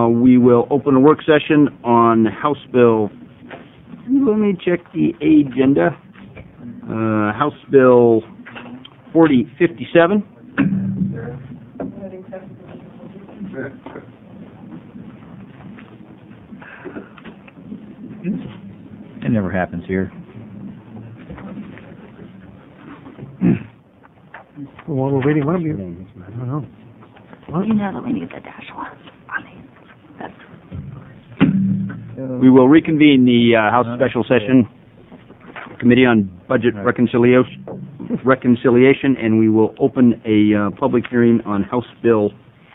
We will open a work session on House Bill. Let me check the agenda. House Bill 4057. It never happens here. While we're waiting, why don't we? I don't know. What? You know that we need the dash one on these. We will reconvene the House Special Session Committee on Budget Reconciliation, and we will open a public hearing on House Bill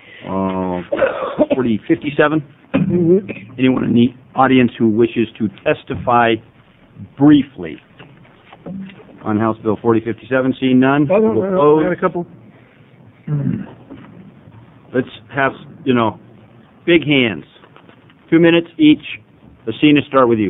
4057. Anyone in the audience who wishes to testify briefly on House Bill 4057? Seeing none, I we'll had a couple. Let's have, big hands. 2 minutes each. Lucina, start with you.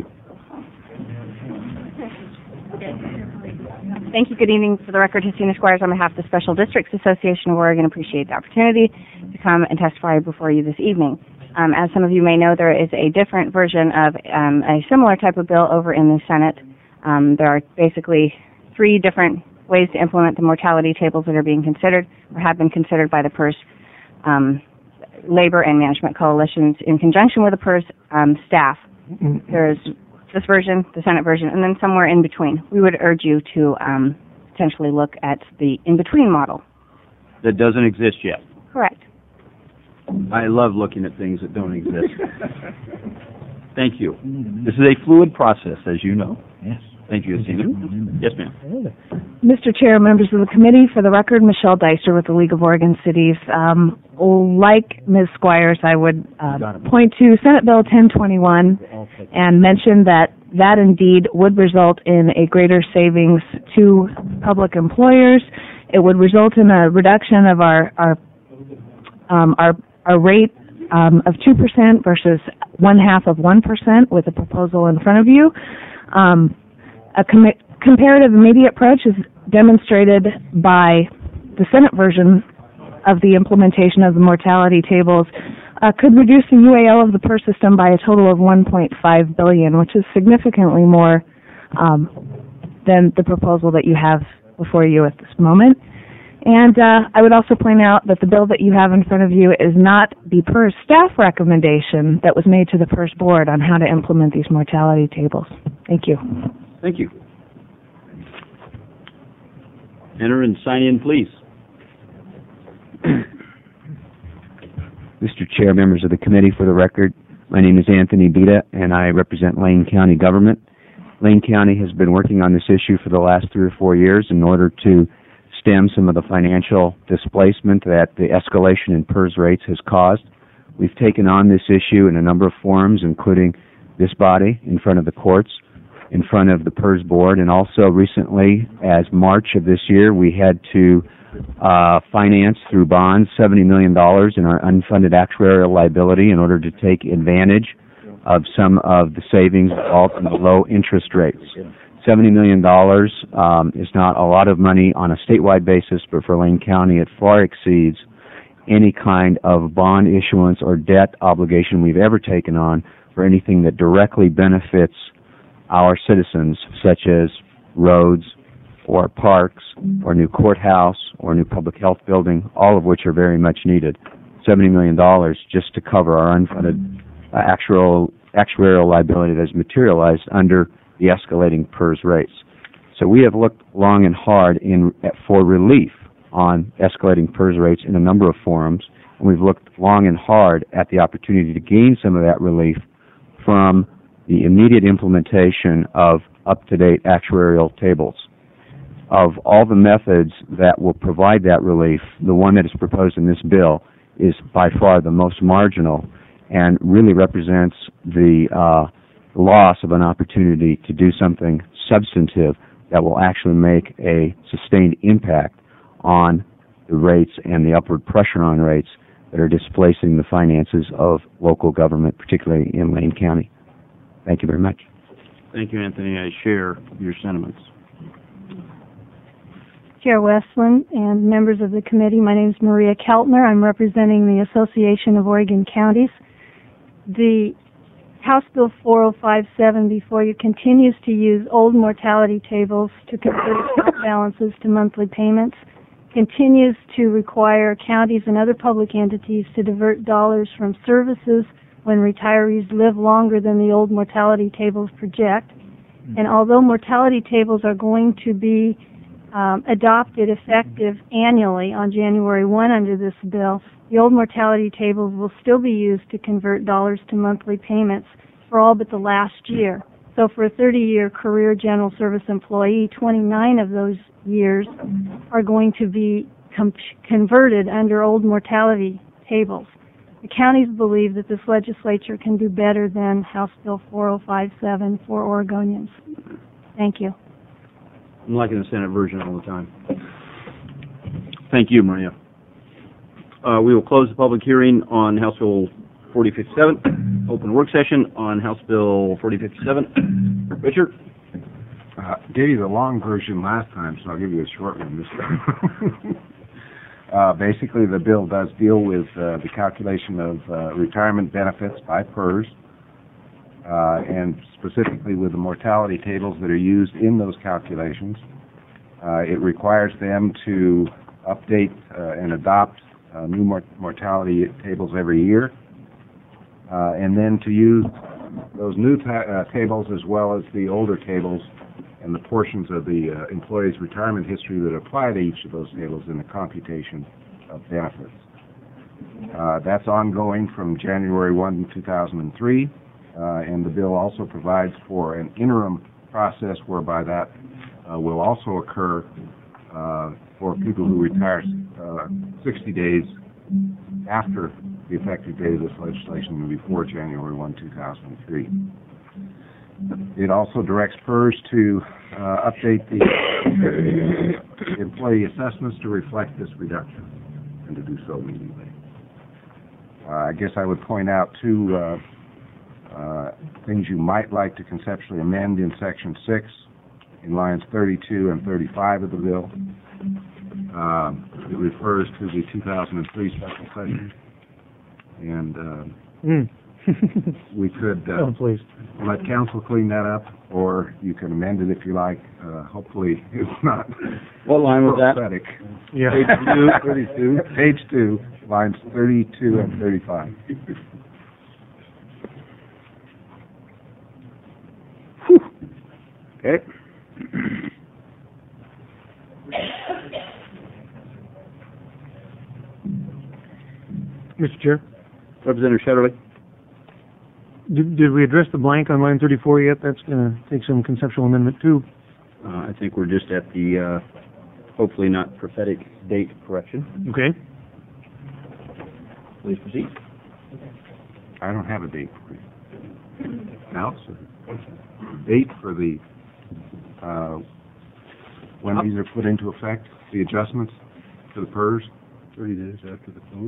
Thank you. Good evening. For the record, Justina Squires on behalf of the Special Districts Association of Oregon. Appreciate the opportunity to come and testify before you this evening. As some of you may know, there is a different version of a similar type of bill over in the Senate. There are basically 3 different ways to implement the mortality tables that are being considered or have been considered by the PERS labor and management coalitions in conjunction with the PERS staff. There's this version, the Senate version, and then somewhere in between. We would urge you to potentially look at the in-between model. That doesn't exist yet. Correct. I love looking at things that don't exist. Thank you. This is a fluid process, as you know. Yes. Thank you, Lucina. Yes, ma'am. Mr. Chair, members of the committee, for the record, Michelle Deister with the League of Oregon Cities. Like Ms. Squires, I would point to Senate Bill 1021 and mention that indeed would result in a greater savings to public employers. It would result in a reduction of our rate of 2% versus 0.5% with the proposal in front of you. A comparative immediate approach is demonstrated by the Senate version of the implementation of the mortality tables could reduce the UAL of the PERS system by a total of $1.5 billion, which is significantly more than the proposal that you have before you at this moment. And I would also point out that the bill that you have in front of you is not the PERS staff recommendation that was made to the PERS board on how to implement these mortality tables. Thank you. Thank you. Enter and sign in, please. Mr. Chair, members of the committee, for the record, my name is Anthony Bita, and I represent Lane County government. Lane County has been working on this issue for the last 3 or 4 years in order to stem some of the financial displacement that the escalation in PERS rates has caused. We've taken on this issue in a number of forums, including this body, in front of the courts, in front of the PERS board, and also recently, as March of this year, we had to finance through bonds $70 million in our unfunded actuarial liability in order to take advantage of some of the savings involved in the low interest rates. $70 million is not a lot of money on a statewide basis, but for Lane County it far exceeds any kind of bond issuance or debt obligation we've ever taken on for anything that directly benefits our citizens, such as roads or parks or new courthouse or new public health building, all of which are very much needed. $70 million just to cover our unfunded actuarial liability that has materialized under the escalating PERS rates. So we have looked long and hard for relief on escalating PERS rates in a number of forums, and we've looked long and hard at the opportunity to gain some of that relief from the immediate implementation of up-to-date actuarial tables. Of all the methods that will provide that relief, the one that is proposed in this bill is by far the most marginal and really represents the loss of an opportunity to do something substantive that will actually make a sustained impact on the rates and the upward pressure on rates that are displacing the finances of local government, particularly in Lane County. Thank you very much. Thank you, Anthony. I share your sentiments. Chair Westland and members of the committee, my name is Maria Keltner. I'm representing the Association of Oregon Counties. The House Bill 4057 before you continues to use old mortality tables to convert account balances to monthly payments, continues to require counties and other public entities to divert dollars from services when retirees live longer than the old mortality tables project. And although mortality tables are going to be adopted effective annually on January 1 under this bill, the old mortality tables will still be used to convert dollars to monthly payments for all but the last year. So for a 30-year career general service employee, 29 of those years are going to be converted under old mortality tables. The counties believe that this legislature can do better than House Bill 4057 for Oregonians. Thank you. I'm liking the Senate version all the time. Thank you, Maria. We will close the public hearing on House Bill 4057. Open work session on House Bill 4057. Richard? Gave you the long version last time, so I'll give you a short one this time. Basically, the bill does deal with the calculation of retirement benefits by PERS, and specifically with the mortality tables that are used in those calculations. It requires them to update and adopt new mortality tables every year, and then to use those new tables as well as the older tables and the portions of the employee's retirement history that apply to each of those tables in the computation of benefits. That's ongoing from January 1, 2003, and the bill also provides for an interim process whereby that will also occur for people who retire 60 days after the effective date of this legislation and before January 1, 2003. It also directs PERS to update the employee assessments to reflect this reduction and to do so immediately. I guess I would point out two things you might like to conceptually amend in Section 6 in lines 32 and 35 of the bill. It refers to the 2003 special session, and we could let council clean that up, or you can amend it if you like. Hopefully it's not What line was that? prophetic. Yeah. Page 2, lines 32 and 35. Okay. Mr. Chair, Representative Shetterly. did we address the blank on line 34 yet? That's going to take some conceptual amendment too. I think we're just at the hopefully not prophetic date correction. Okay. Please proceed. I don't have a date for you. Now, date for the when these are put into effect, the adjustments to the PERS. 30 days after the close.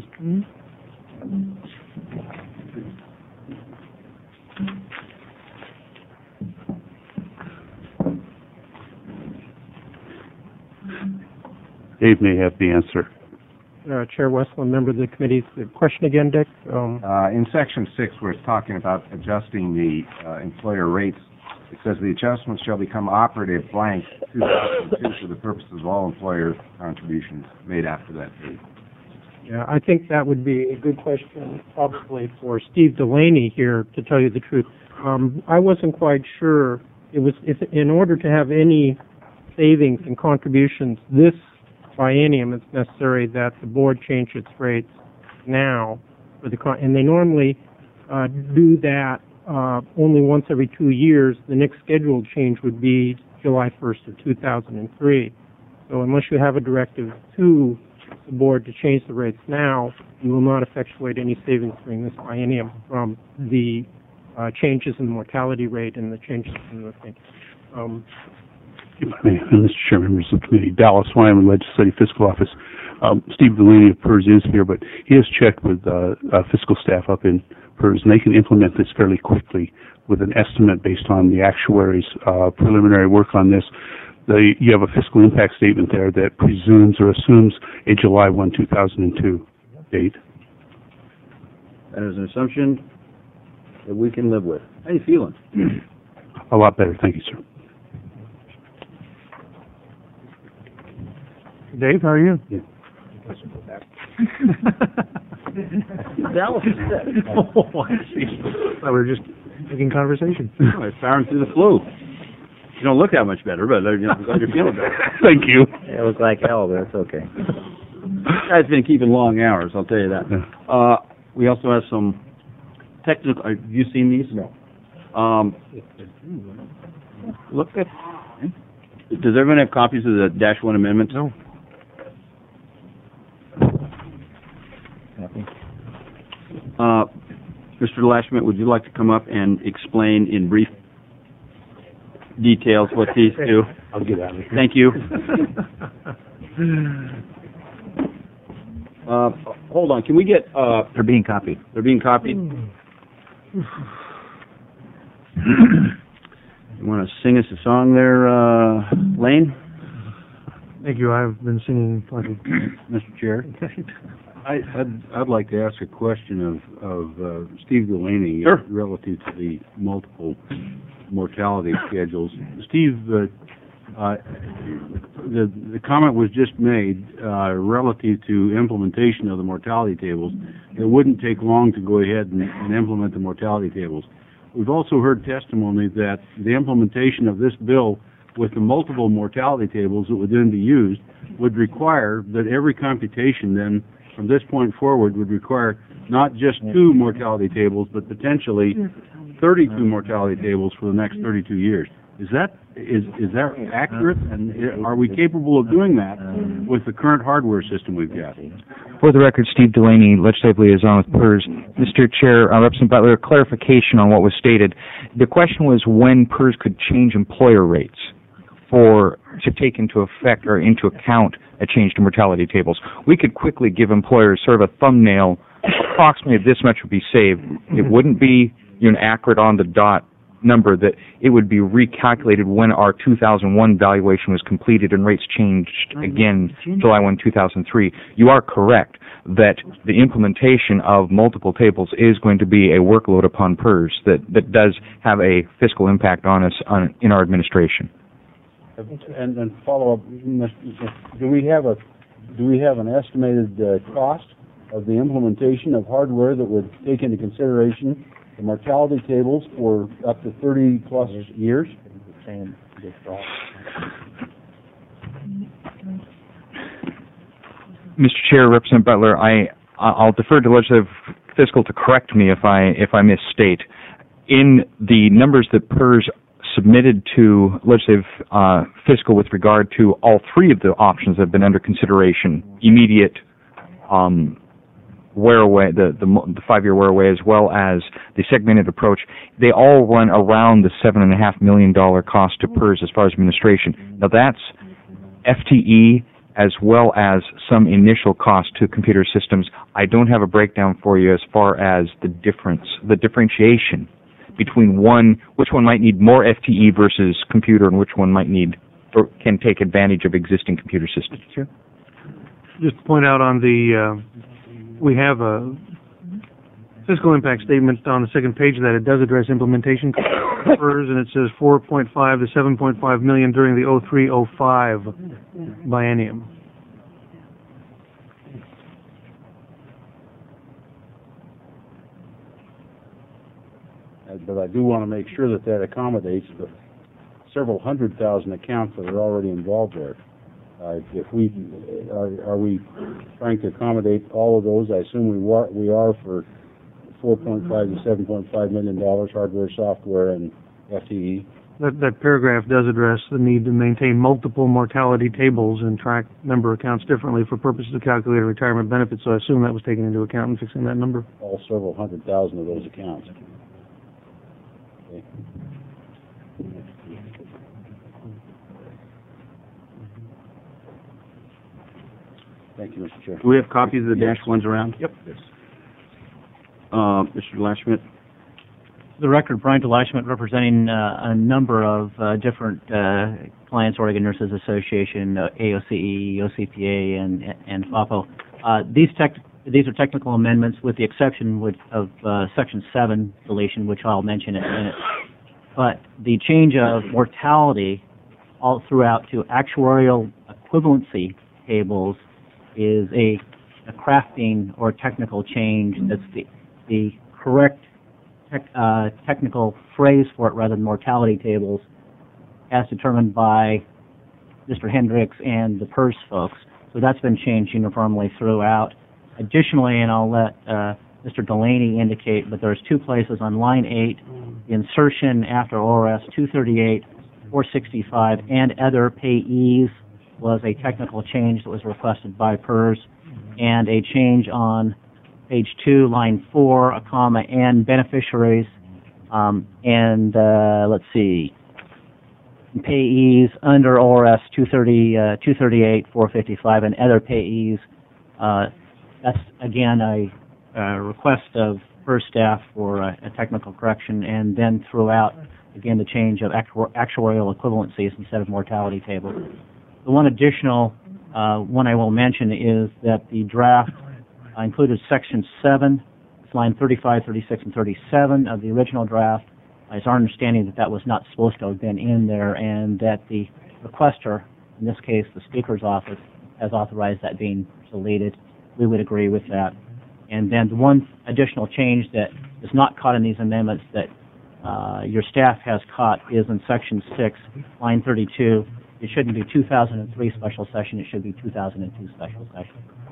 Dave may have the answer. Chair Westland, member of the committee. The question again, Dick? In Section 6, where it's talking about adjusting the employer rates, it says the adjustments shall become operative blank 2002 for the purposes of all employer contributions made after that date. Yeah, I think that would be a good question probably for Steve Delaney here, to tell you the truth. I wasn't quite sure. It was if in order to have any savings and contributions this biennium, it's necessary that the board change its rates now for the and they normally do that only once every 2 years. The next scheduled change would be July 1st of 2003. So unless you have a directive to the board to change the rates now, you will not effectuate any savings during this biennium from the changes in the mortality rate and the changes in the thing. Mr. Chair, members of the committee, Dallas Wyman, Legislative Fiscal Office. Steve Delaney of PERS is here, but he has checked with fiscal staff up in PERS, and they can implement this fairly quickly with an estimate based on the actuaries' preliminary work on this. You have a fiscal impact statement there that presumes or assumes a July 1, 2002 date. That is an assumption. that we can live with. How you feeling? A lot better, thank you, sir. Dave, how are you? Yeah. Dallas is sick. Oh, I see. Thought we were just making conversation. Oh, it's powering through the flu. You don't look that much better, but I'm glad you're feeling better. Thank you. It looks like hell, but it's okay. Guy's been keeping long hours, I'll tell you that. We also have some technical, have you seen these? No. Look at, does everyone have copies of the Dash 1 amendments? No. Mr. Lashman, would you like to come up and explain in brief details what these do? I'll get out of here. Thank you. Hold on, can we get, They're being copied. they're being copied? You want to sing us a song there, Lane? Thank you. I've been singing plenty. Mr. Chair, I'd like to ask a question of Steve Delaney Sure. relative to the multiple mortality schedules. Steve, the comment was just made relative to implementation of the mortality tables. It wouldn't take long to go ahead and implement the mortality tables. We've also heard testimony that the implementation of this bill with the multiple mortality tables that would then be used would require that every computation then from this point forward would require not just 2 mortality tables, but potentially 32 mortality tables for the next 32 years. Is that accurate? And are we capable of doing that with the current hardware system we've got? For the record, Steve Delaney, Legislative Liaison with PERS. Mr. Chair, Representative Butler, a clarification on what was stated. The question was when PERS could change employer rates to take into effect or into account a change to mortality tables. We could quickly give employers sort of a thumbnail. Approximately this much would be saved. It wouldn't be accurate on the dot number, that it would be recalculated when our 2001 valuation was completed and rates changed again July 1, 2003. You are correct that the implementation of multiple tables is going to be a workload upon PERS that does have a fiscal impact on us in our administration. And follow up, do we have an estimated cost of the implementation of hardware that would take into consideration the mortality tables for up to 30 plus years? Mr. Chair, Representative Butler, I'll defer to Legislative Fiscal to correct me if I misstate. In the numbers that PERS submitted to Legislative Fiscal with regard to all 3 of the options that have been under consideration, immediate wear away, the 5-year wear away, as well as the segmented approach, they all run around the $7.5 million cost to PERS as far as administration. Now that's FTE as well as some initial cost to computer systems. I don't have a breakdown for you as far as the differentiation between which one might need more FTE versus computer and which one might need or can take advantage of existing computer systems. Sure. Just to point out on we have a fiscal impact statement on the second page of that. It does address implementation costs, and it says 4.5 to 7.5 million during the 03-05 biennium. But I do want to make sure that accommodates the several 100,000 accounts that are already involved there. If we are we trying to accommodate all of those? I assume we are for $4.5 to $7.5 million hardware, software, and FTE. That paragraph does address the need to maintain multiple mortality tables and track member accounts differently for purposes of calculating retirement benefits. So I assume that was taken into account in fixing that number. All several 100,000 of those accounts. Okay. Thank you, Mr. Chair. Do we have copies of the Dash 1s around? Yep. Yes. Mr. Lashmitt? The record, Brian DeLashmitt, representing a number of different clients, Oregon Nurses Association, AOCE, OCPA, and FAPO. These these are technical amendments with the exception of Section 7 deletion, which I'll mention in a minute. But the change of mortality all throughout to actuarial equivalency tables is a crafting or technical change that's the correct technical phrase for it rather than mortality tables as determined by Mr. Hendricks and the PERS folks. So that's been changed uniformly throughout. Additionally, and I'll let Mr. Delaney indicate, but there's 2 places on line 8, the insertion after ORS 238, 465, and other payees was a technical change that was requested by PERS, and a change on page 2, line 4, a comma, and beneficiaries, let's see, payees under ORS 238, 455, and other payees. That's, again, a request of PERS staff for a technical correction, and then throughout, again, the change of actuarial equivalencies instead of mortality tables. The one additional one I will mention is that the draft included Section 7, it's line 35, 36, and 37 of the original draft. It's our understanding that that was not supposed to have been in there, and that the requester, in this case the Speaker's office, has authorized that being deleted. We would agree with that. And then the one additional change that is not caught in these amendments that your staff has caught is in Section 6, line 32. It shouldn't be 2003 special session, it should be 2002 special session.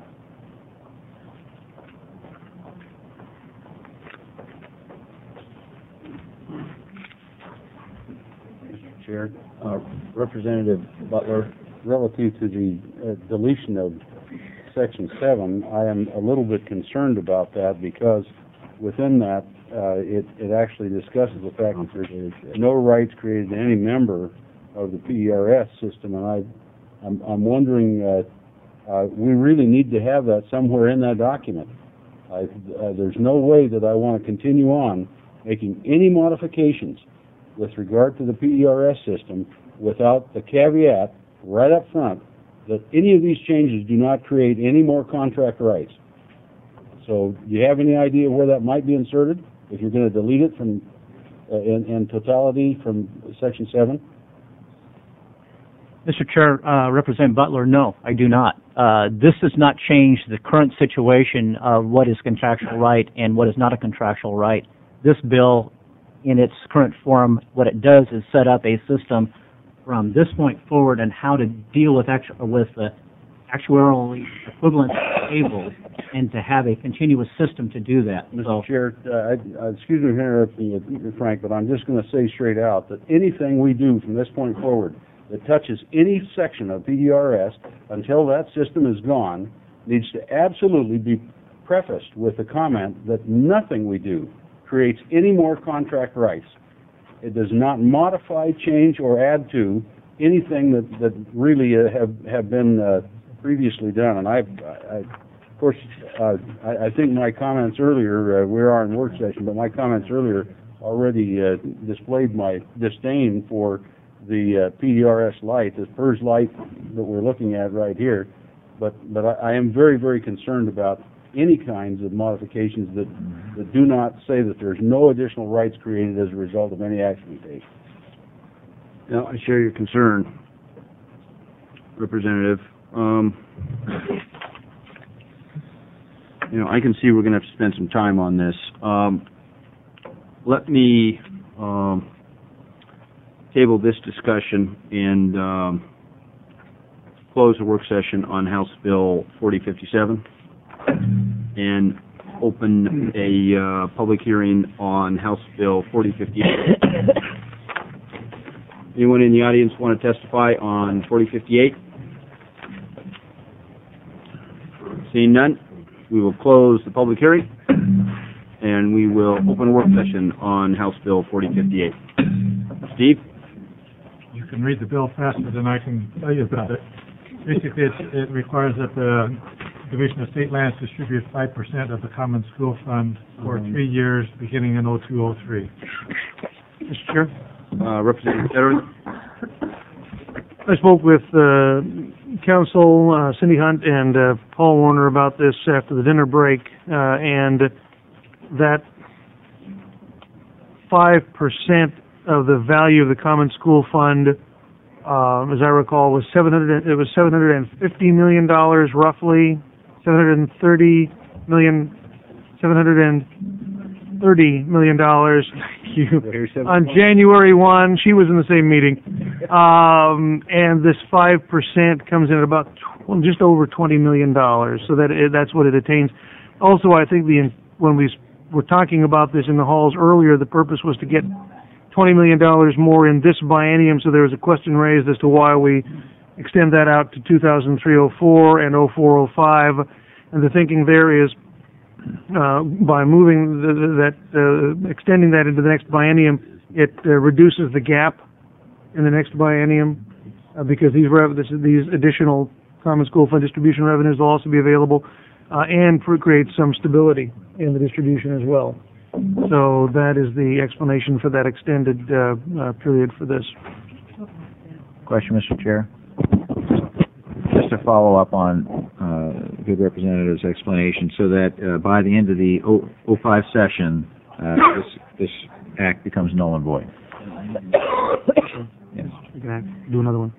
Mr. Chair, Representative Butler, relative to the deletion of Section 7, I am a little bit concerned about that because within that it actually discusses the fact that there's no rights created to any member of the PERS system, and I'm wondering, we really need to have that somewhere in that document. There's no way that I want to continue on making any modifications with regard to the PERS system without the caveat right up front that any of these changes do not create any more contract rights. So do you have any idea where that might be inserted, if you're going to delete it from in totality from Section 7? Mr. Chair, Representative Butler, no, I do not. This does not change the current situation of what is contractual right and what is not a contractual right. This bill, in its current form, what it does is set up a system from this point forward and how to deal with the actuarially equivalent tables and to have a continuous system to do that. Mr. Chair, excuse me for interrupting you, Frank, but I'm just going to say straight out that anything we do from this point forward that touches any section of PERS until that system is gone needs to absolutely be prefaced with the comment that nothing we do creates any more contract rights. It does not modify, change, or add to anything that really have been previously done. And I think my comments earlier, we are in work session, but my comments earlier already displayed my disdain for the PERS Lite, the PERS Lite that we're looking at right here. But I am very, very concerned about any kinds of modifications that do not say that there's no additional rights created as a result of any action we take. Now, I share your concern, Representative. I can see we're going to have to spend some time on this. Let me table this discussion and close the work session on House Bill 4057 and open a public hearing on House Bill 4058. Anyone in the audience want to testify on 4058? Seeing none, we will close the public hearing and we will open a work session on House Bill 4058. Steve? You can read the bill faster than I can tell you about it. Basically, it requires that the Division of State Lands distribute 5% of the Common School Fund for 3 years, beginning in 0203. Mr. Chair? Representative Fetterman? I spoke with Council, Cindy Hunt and Paul Warner about this after the dinner break, and that 5% of the value of the Common School Fund, as I recall, was $750 million roughly, $730 million. Thank you. On January 1, she was in the same meeting, and this 5% comes in at about just over $20 million. So that's what it attains. Also, I think when we were talking about this in the halls earlier, the purpose was to get $20 million more in this biennium. So there was a question raised as to why we extend that out to 2003-04 and 04-05, and the thinking there is, by moving extending that into the next biennium, it reduces the gap in the next biennium because these additional Common School Fund distribution revenues will also be available and create some stability in the distribution as well. So that is the explanation for that extended period for this. Question, Mr. Chair. Just to follow up on good representative's explanation, so that by the end of the 05 session, this act becomes null and void. Yes. You can do another one.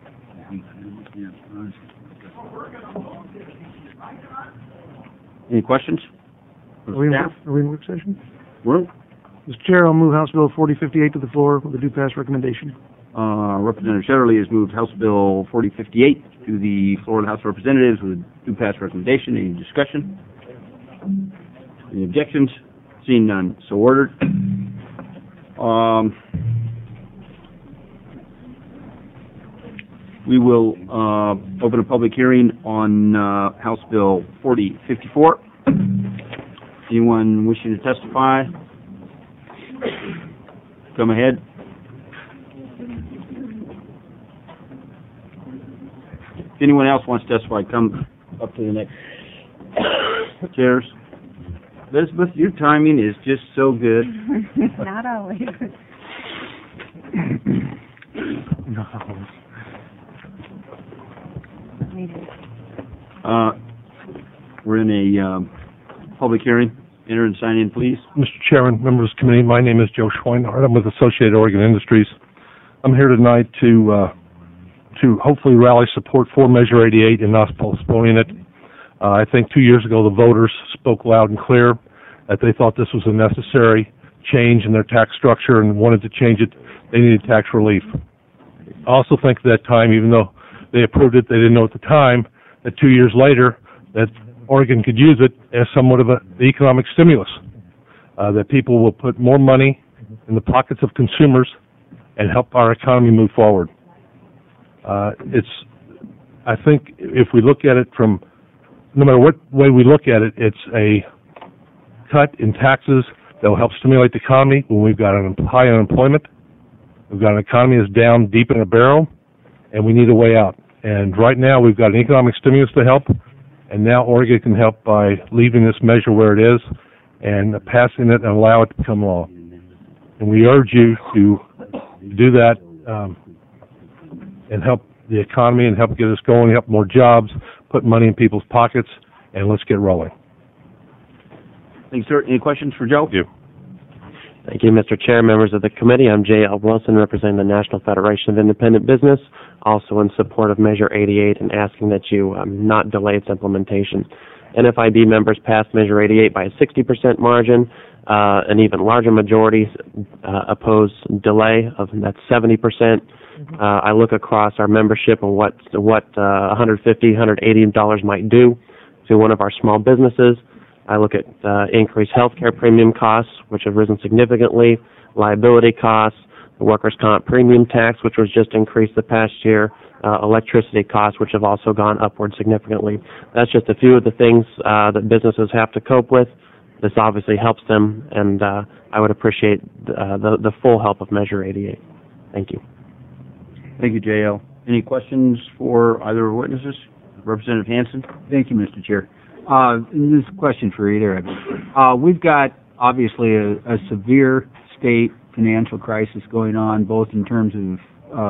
Any questions? Are we in work session? We're. Mr. Chair, I'll move House Bill 4058 to the floor with a due pass recommendation. Representative Shetterly has moved House Bill 4058 to the floor of the House of Representatives with a due pass recommendation. Any discussion? Any objections? Seeing none, so ordered. We will open a public hearing on House Bill 4054. Anyone wishing to testify? Come ahead. If anyone else wants to testify, come up to the next chairs. Elizabeth, your timing is just so good. Not always. We're in a public hearing. Enter and sign in, please. Mr. Chairman, members of the committee, my name is Joe Schweinhardt. I'm with Associated Oregon Industries. I'm here tonight to hopefully rally support for Measure 88 and not postponing it. I think 2 years ago the voters spoke loud and clear that they thought this was a necessary change in their tax structure and wanted to change it. They needed tax relief. I also think at that time, even though they approved it, they didn't know at the time that 2 years later that Oregon could use it as somewhat of an economic stimulus, that people will put more money in the pockets of consumers and help our economy move forward. I think if we look at it from, no matter what way we look at it, it's a cut in taxes that will help stimulate the economy when we've got high unemployment. We've got an economy that's down deep in a barrel, and we need a way out. And right now we've got an economic stimulus to help, and now Oregon can help by leaving this measure where it is and passing it and allow it to become law. And we urge you to do that and help the economy and help get us going, help more jobs, put money in people's pockets, and let's get rolling. Thanks, sir. Any questions for Joe? Thank you. Thank you, Mr. Chair, members of the committee. I'm J.L. Wilson, representing the National Federation of Independent Business, also in support of Measure 88 and asking that you not delay its implementation. NFIB members passed Measure 88 by a 60% margin. An even larger majority oppose delay of that 70%. I look across our membership and what $150, $180 might do to one of our small businesses. I look at increased health care premium costs, which have risen significantly, liability costs, the workers' comp premium tax, which was just increased the past year, electricity costs, which have also gone upward significantly. That's just a few of the things that businesses have to cope with. This obviously helps them, and I would appreciate the full help of Measure 88. Thank you. Thank you, J.L. Any questions for either witnesses? Representative Hansen? Thank you, Mr. Chair. This is a question for either of you. We've got, obviously, a severe state financial crisis going on, both in terms of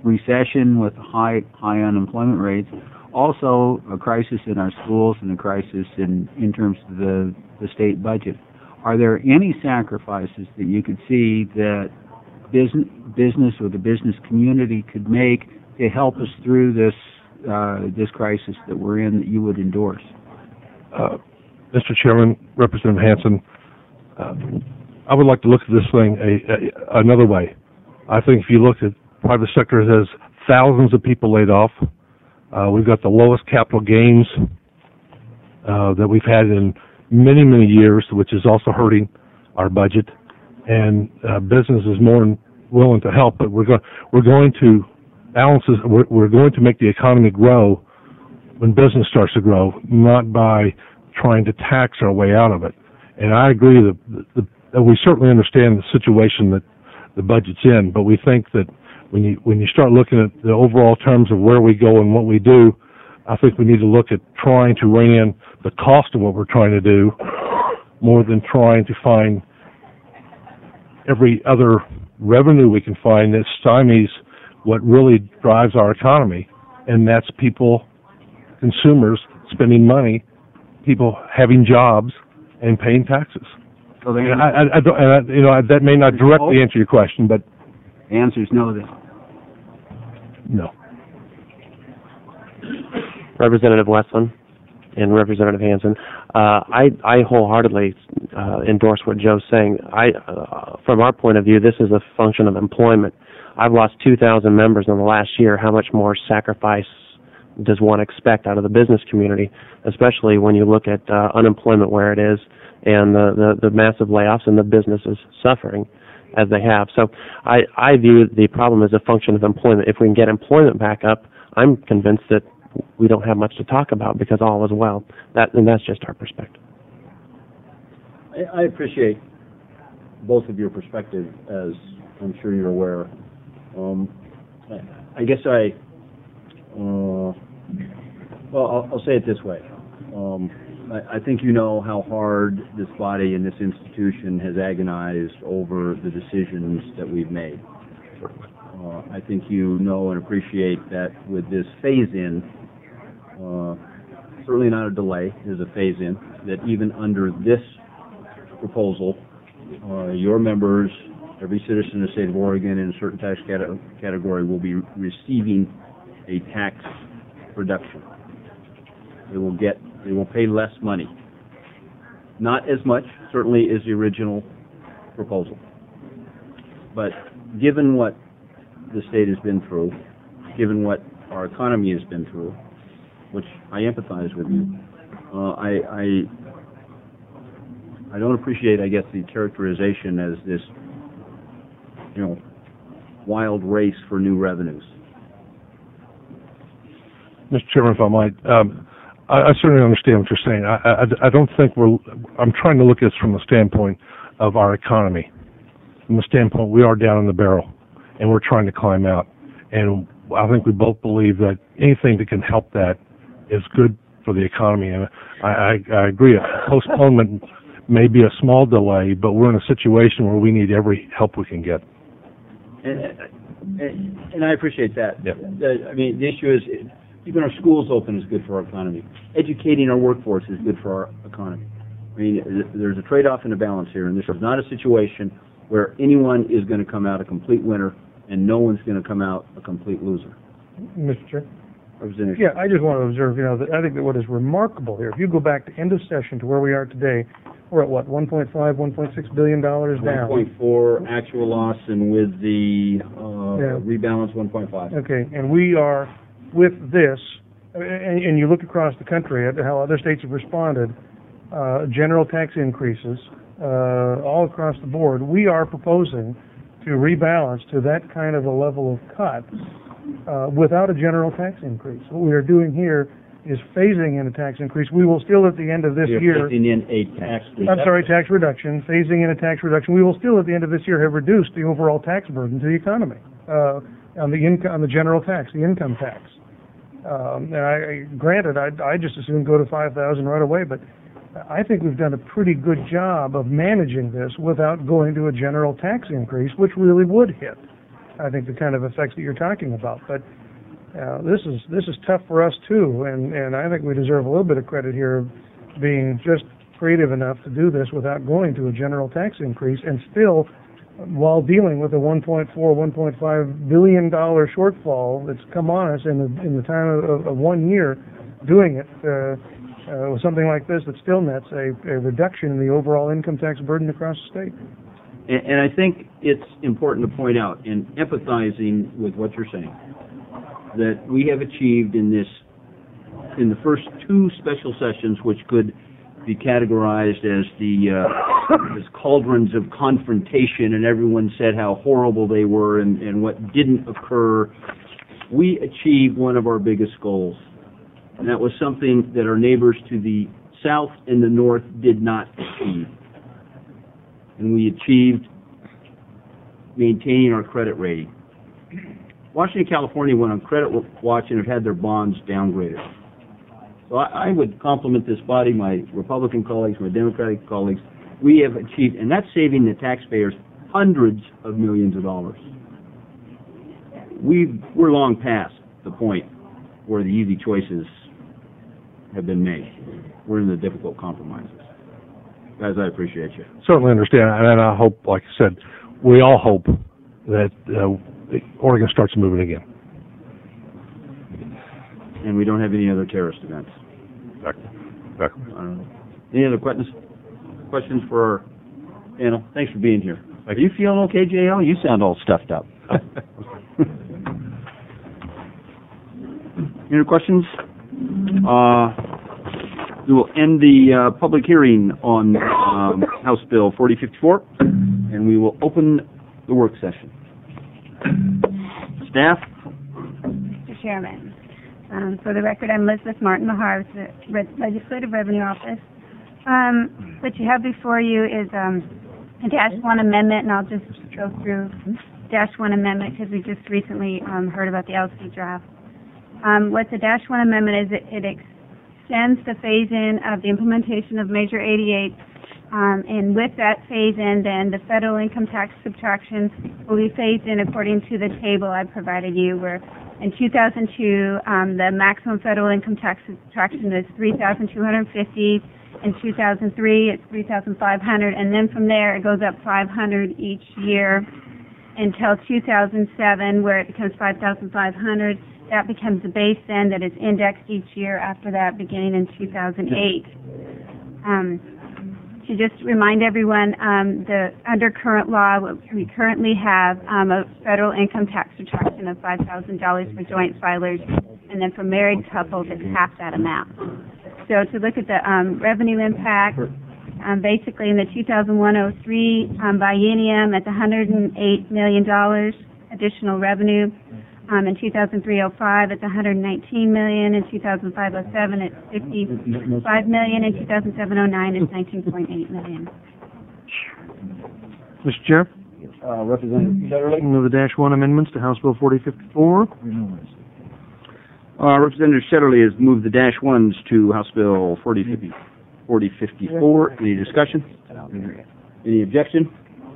recession with high unemployment rates, also a crisis in our schools and a crisis in terms of the state budget. Are there any sacrifices that you could see that business or the business community could make to help us through this crisis that we're in that you would endorse? Mr. Chairman, Representative Hansen, I would like to look at this thing another way. I think if you look at private sector, it has thousands of people laid off. We've got the lowest capital gains that we've had in many, many years, which is also hurting our budget. And business is more than willing to help, but we're going to balance this. We're going to make the economy grow when business starts to grow, not by trying to tax our way out of it. And I agree that we certainly understand the situation that the budget's in, but we think that when you start looking at the overall terms of where we go and what we do, I think we need to look at trying to rein in the cost of what we're trying to do more than trying to find every other revenue we can find that stymies what really drives our economy, and that's people, consumers, spending money, people having jobs, and paying taxes. So that may not directly answer your question, but the answer is no then. No. Representative Westland and Representative Hansen, I wholeheartedly endorse what Joe's saying. From our point of view, this is a function of employment. I've lost 2,000 members in the last year. How much more sacrifice does one expect out of the business community, especially when you look at unemployment where it is and the massive layoffs and the businesses suffering as they have. So I view the problem as a function of employment. If we can get employment back up, I'm convinced that we don't have much to talk about because all is well. And that's just our perspective. I appreciate both of your perspectives, as I'm sure you're aware. I guess I'll say it this way. I think you know how hard this body and this institution has agonized over the decisions that we've made. I think you know and appreciate that with this phase-in, certainly not a delay, there's a phase-in, that even under this proposal, your members, every citizen in the state of Oregon in a certain tax category will be receiving a tax reduction. They will pay less money. Not as much, certainly, as the original proposal. But given what the state has been through, given what our economy has been through, which I empathize with you, I don't appreciate, I guess, the characterization as this, wild race for new revenues. Mr. Chairman, if I might, I certainly understand what you're saying. I don't think I'm trying to look at this from the standpoint of our economy. From the standpoint, we are down in the barrel, and we're trying to climb out. And I think we both believe that anything that can help that is good for the economy. And I agree. A postponement may be a small delay, but we're in a situation where we need every help we can get. And I appreciate that. Yep. The issue is keeping our schools open is good for our economy. Educating our workforce is good for our economy. There's a trade-off and a balance here, and this is not a situation where anyone is going to come out a complete winner and no one's going to come out a complete loser. Mr. Chair? Representative. Yeah, I just want to observe, that I think that what is remarkable here, if you go back to end of session to where we are today, we're at what, $1.6 billion down. 1.4 actual loss, and with the rebalance, 1.5. Okay, and we are with this, and you look across the country at how other states have responded, general tax increases, all across the board. We are proposing to rebalance to that kind of a level of cut without a general tax increase. What we are doing here is phasing in a tax increase. We will still at the end of this year... Phasing in a tax reduction. I'm sorry, tax reduction. Phasing in a tax reduction. We will still at the end of this year have reduced the overall tax burden to the economy on the general tax, the income tax. And granted, I just as soon go to 5,000 right away, but I think we've done a pretty good job of managing this without going to a general tax increase, which really would hit I think, the kind of effects that you're talking about. But this is tough for us too, and I think we deserve a little bit of credit here of being just creative enough to do this without going to a general tax increase, and still, while dealing with a $1.5 billion shortfall that's come on us in the time of 1 year, doing it with something like this that still nets a reduction in the overall income tax burden across the state. And I think it's important to point out, in empathizing with what you're saying, that we have achieved in the first two special sessions, which could be categorized as as cauldrons of confrontation, and everyone said how horrible they were and what didn't occur. We achieved one of our biggest goals, and that was something that our neighbors to the south and the north did not achieve. And we achieved maintaining our credit rating. Washington and California went on credit watch and have had their bonds downgraded. So I would compliment this body, my Republican colleagues, my Democratic colleagues. We have achieved, and that's saving the taxpayers hundreds of millions of dollars. We're long past the point where the easy choices have been made. We're in the difficult compromises. Guys, I appreciate you. Certainly understand, and I hope, like I said, we all hope that Oregon starts moving again. And we don't have any other terrorist events. Exactly. Any other questions for our panel? Thanks for being here. Are you feeling okay, JL? You sound all stuffed up. Any other questions? We will end the public hearing on House Bill 4054, and we will open the work session. Staff? Mr. Chairman, for the record, I'm Elizabeth Martin Mahar with the Legislative Revenue Office. What you have before you is a -1 amendment, and I'll just go through -1 amendment because we just recently heard about the LC draft. What the -1 amendment is, it extends the phase-in of the implementation of Measure 88, and with that phase-in, then the federal income tax subtraction will be phased in according to the table I provided you, where in 2002, the maximum federal income tax subtraction is $3,250. In 2003, it's $3,500, and then from there, it goes up $500 each year until 2007, where it becomes $5,500. That becomes the base then that is indexed each year after that, beginning in 2008. To just remind everyone, under current law, we currently have a federal income tax subtraction of $5,000 for joint filers, and then for married couples, it's half that amount. So to look at the revenue impact, basically in the 2001-03 biennium, it's $108 million additional revenue. In 2003-05, it's $119 million. In 2005-07, it's $55 million. In 2007-09, it's $19.8 million. Mr. Chair? Representative Shetterly? Move the -1 amendments to House Bill 4054. Representative Shetterly has moved the -1s to House Bill 4054. Any discussion? Any objection?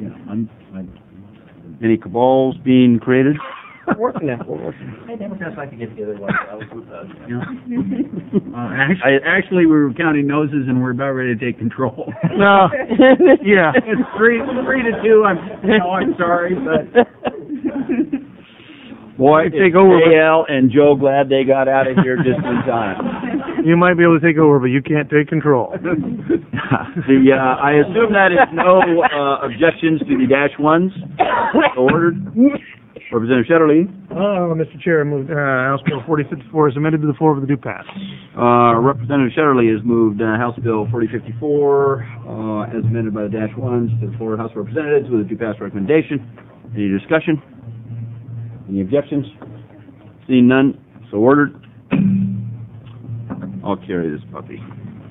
Any cabals being created? We're working. Hey, Democrats like to get together like that. Actually, we were counting noses and we're about ready to take control. No. Yeah. It's 3-2. I'm sorry, but boy, take over. JL and Joe glad they got out of here just in time. You might be able to take over, but you can't take control. I assume that is no objections to the -1s. So ordered. Representative Shetterly. Mr. Chair, I move House Bill 4054 is amended to the floor of the due pass. Representative Shetterly has moved House Bill 4054 as amended by the -1s to the floor of House of Representatives with a due pass recommendation. Any discussion? Any objections? Seeing none, so ordered. I'll carry this puppy.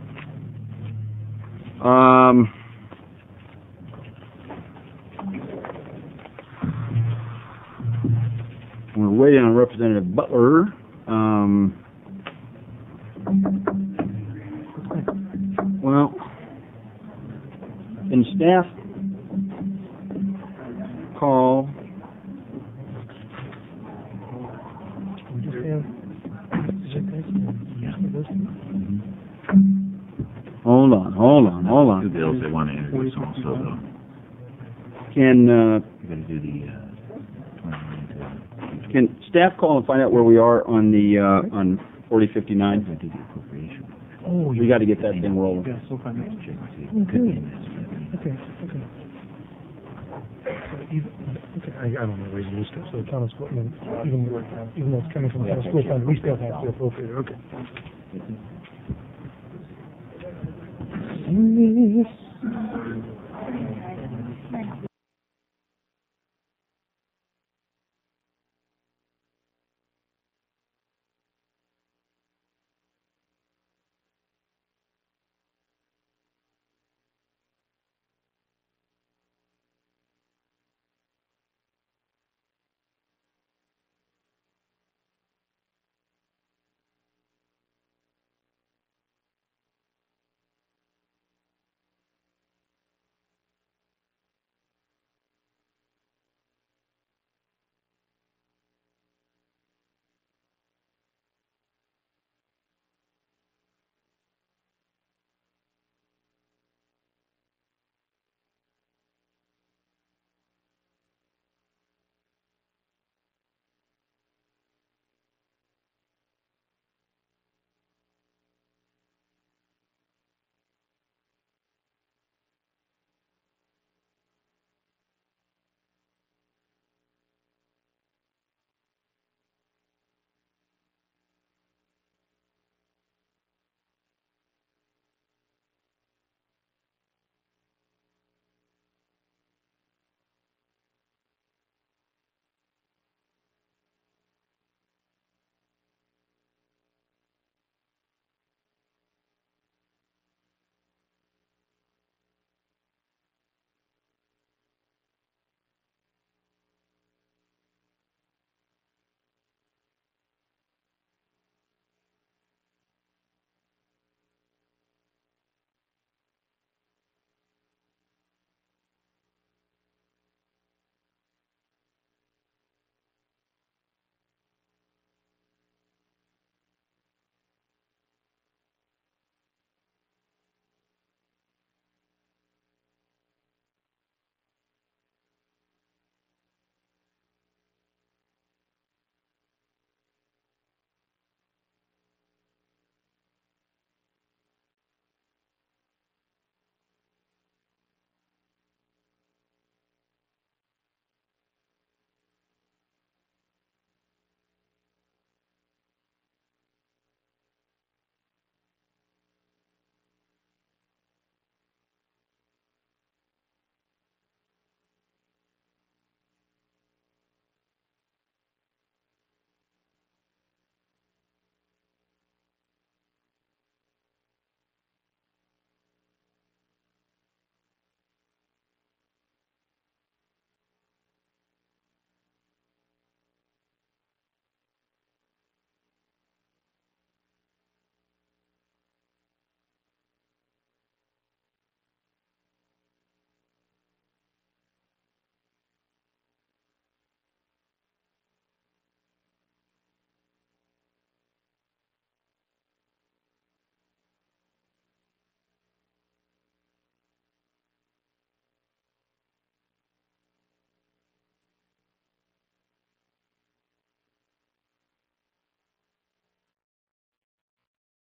We're waiting on Representative Butler. Well, can staff call want to introduce also, though. Can, You're going to do the, 20 can staff call and find out where we are on the, on 4059? Oh, We got to get that thing rolling. Yes, okay. Okay. I don't know where you used it, so the town is, even though it's coming from the town school fund, we still have to appropriate it, okay.